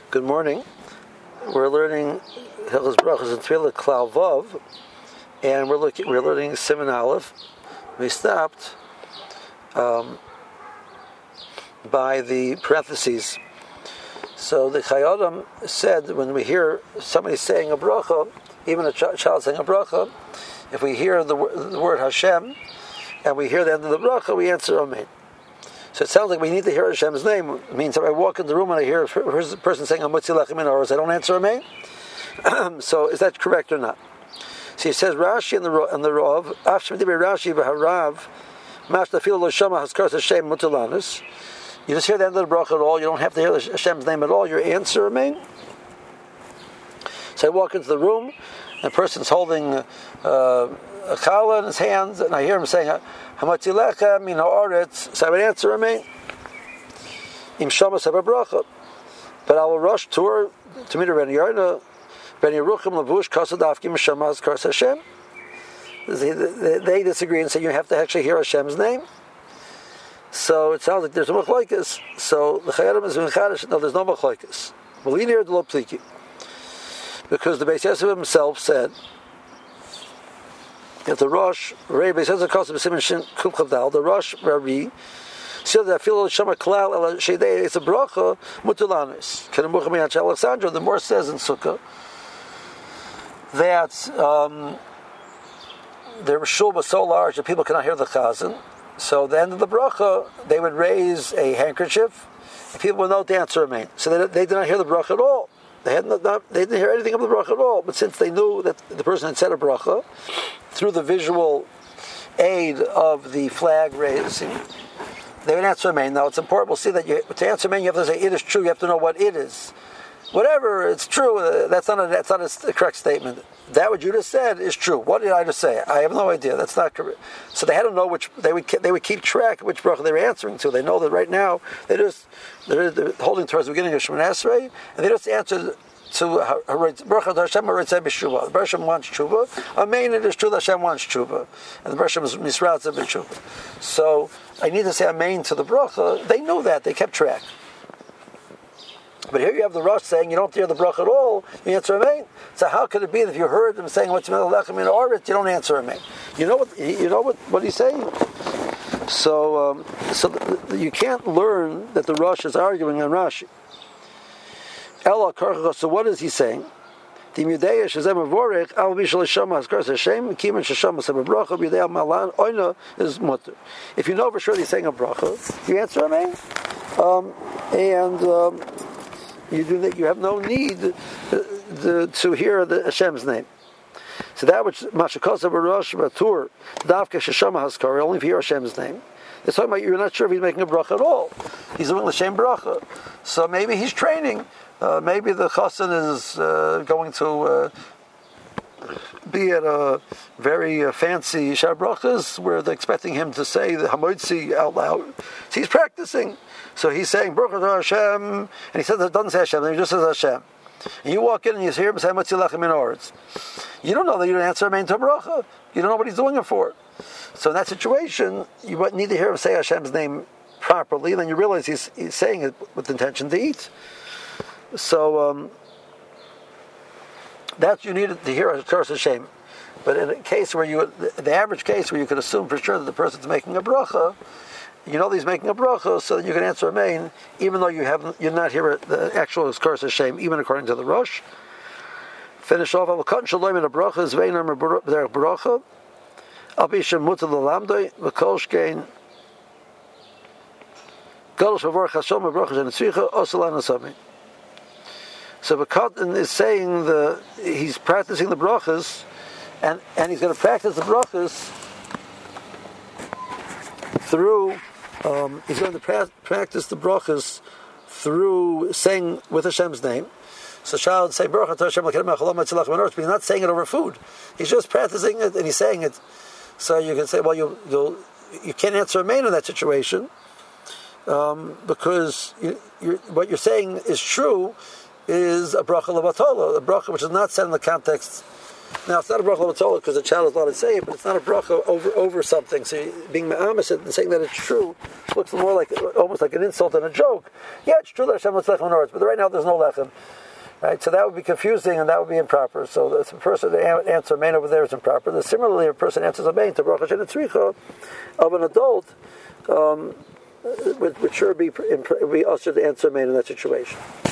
Good morning. We're learning Hilchos Brachos and Tefillah Klal Vav, and we're learning Siman Aleph. We stopped by the parentheses. So the Chayyim said, when we hear somebody saying a bracha, even a child saying a bracha, if we hear the word Hashem and we hear the end of the bracha, we answer Amen. So it sounds like we need to hear Hashem's name. It means if I walk in the room and I hear a person saying Hamotzi Lechem Min Haaretz, I don't answer Amen. So is that correct or not? So he says Rashi and the Rav, Afshim Divrei Rashi v'Harav, Mashta Filo Lo Shama Haskaras Hashem Mutalanis. You just hear the end of the bracha at all. You don't have to hear Hashem's name at all. Your answer Amen. So I walk into the room, and a person's holding a challah in his hands, and I hear him saying Hamotzi Lechem Min Haaretz, so I would answer Amen. Im Shamas have a bracha, but I will rush to her to meet her Ben Yarna, Ben Yeruchim Lavush Kasadavkim Shamas Kars Hashem. They disagree and say you have to actually hear Hashem's name. So it sounds like there's a machlokes. So the Chayyim is mechadish. No, there's no machlokes. Malini the Pliki, because the Beis Yosef himself said that the Rosh Rabbi says the cost of Siman Shin Kuf Chavdal, the Rosh Rabbi said that Filo Shama Klal El Sheidei it's a bracha mutulanis. Kenemucha Miyach Alexandra. The more says in Sukkah that their shul was so large that people cannot hear the chazan. So at the end of the bracha, they would raise a handkerchief, and people would know to answer Amen. So they did not hear the bracha at all. They didn't hear anything of the bracha at all. But since they knew that the person had said a bracha, through the visual aid of the flag raising, they would answer Amen. Now it's important. We'll see that to answer Amen, you have to say it is true. You have to know what it is. Whatever, it's true. That's not a correct statement. That what you just said is true. What did I just say? I have no idea. That's not correct. So they had to know which they would keep track of which bracha they were answering to. They know that right now they're holding towards the beginning of Shemoneh Esrei, and they just answer to Baruch Hashem Haritzeh B'Shuva. The Hashem wants tshuva. Amen. It is true that Hashem wants tshuva, and the Hashem is misratzah b'tshuva. So I need to say Amen to the bracha. They knew that. They kept track. But here you have the Rosh saying you don't hear the bracha at all, you answer Amen. So how could it be that if you heard them saying what's Lechem Min Haaretz, you don't answer Amen? You know what he's saying? So you can't learn that the Rosh is arguing on Rashi. Ela Karcha. So what is he saying? If you know for sure he's saying a bracha, you answer Amen. You do that. You have no need to hear the Hashem's name. So that which Mashakos Baruch Batur Davka Sheshama Haskar, only if you hear Hashem's name. It's talking about you're not sure if he's making a bracha at all. He's doing the same bracha. So maybe he's training. Maybe the chassan is going to be at a very fancy Shar Brachas where they're expecting him to say the Hamotzi out loud. So he's practicing. So he's saying Baruch Hashem, and he says it doesn't say Hashem, he just says Hashem. And you walk in and you hear him say Hamotzi Lechem Min Haaretz. You don't know that you don't answer Amen to a bracha. You don't know what he's doing it for. So in that situation, you need to hear him say Hashem's name properly, and then you realize he's saying it with the intention to eat. So that you need to hear Hakaras Hashem. But in a case where the average case where you can assume for sure that the person's making a bracha, you know that he's making a bracha, so that you can answer Amen, even though you're not here the actual Hakaras Hashem, even according to the Rosh. Finish off. Avakon shalom in a bracha is veinar derech bracha. Abishem mutal lalamdei v'kol shkein gadol shavar chashom bracha shenetzricha osalan asami. So Vakatan is saying he's practicing the brachas, and he's going to practice the brachas through. He's going to practice the brachas through saying with Hashem's name. So child say Baruch Hashem Elokeinu melech haolam hatzilach min haaretz, but he's not saying it over food. He's just practicing it and he's saying it. So you can say, well, you can't answer Amen in that situation because what you're saying is true. Is a bracha levatala, a bracha which is not said in the context Now, it's not a bracha l'matzola because the child is allowed to say it, but it's not a bracha over something. So being me'amis and saying that it's true looks more like almost like an insult and a joke. Yeah, it's true that Hashem lets lechem on but right now there's no lechem. Right? So that would be confusing and that would be improper. So the person to answer main over there is improper. Similarly, if a person answers a main to bracha she'en tzricha of an adult, would sure be usher to answer main in that situation.